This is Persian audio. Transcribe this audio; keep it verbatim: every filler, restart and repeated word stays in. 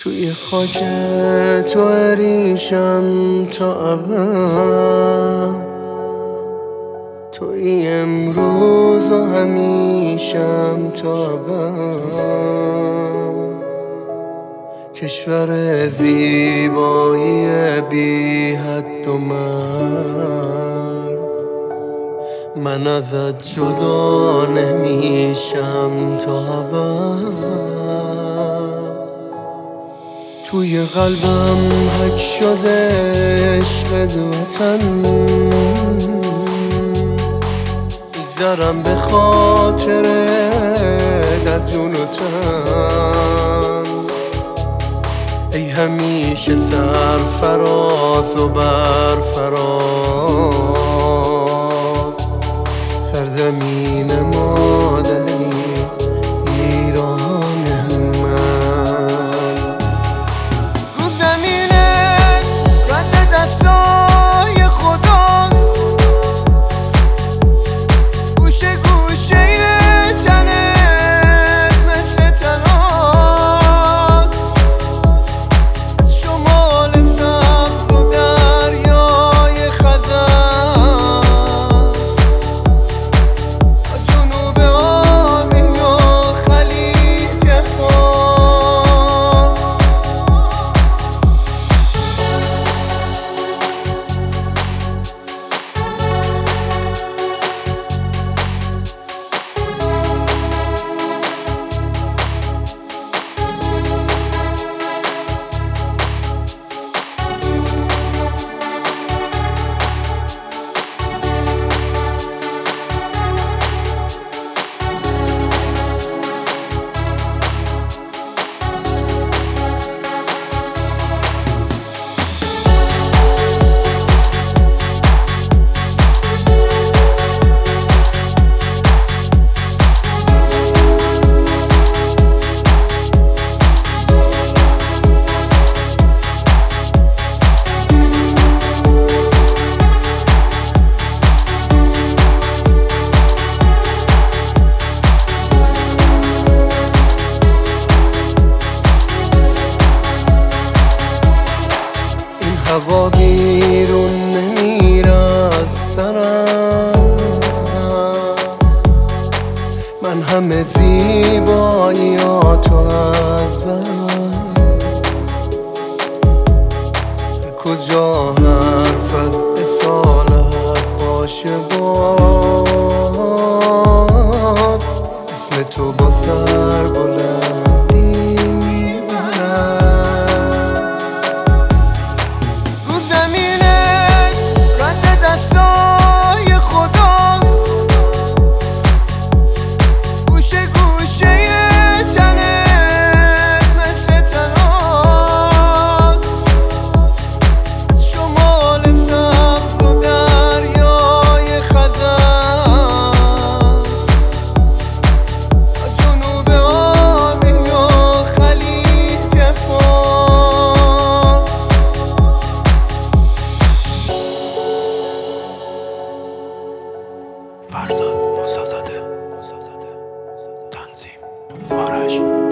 توی خاک تو اریشم تا ابد، توی امروز و همیشم تا ابد. کشور زیبایی بی حد و مرز، من ازت جدا نمیشم تا ابد. توی قلبم حک شده عشق وطن، میگذرم به خاطر از جون و تن. ای همیشه سرفراز و برفراز، سرزمین مادری ایران من. رو زمینت رد دستای خداست، گوشه گوشه تنت مثل تناست. از شمال سبز و دریای خزر تا جنوب آبی و خلیج فارس. هوا بیرون نمیره از سرم، من همه زیباییاتو از برم. کجا حرف از اصالت باشه باز، اسم تو با سر بلندی میبرم. دستای خداست، گوشه گوشه تنت مثل تناست. از شمال سبز و دریای خزر تا جنوب آبی و خلیج فارس. فرزاد موسازاده، تنظیم آرش.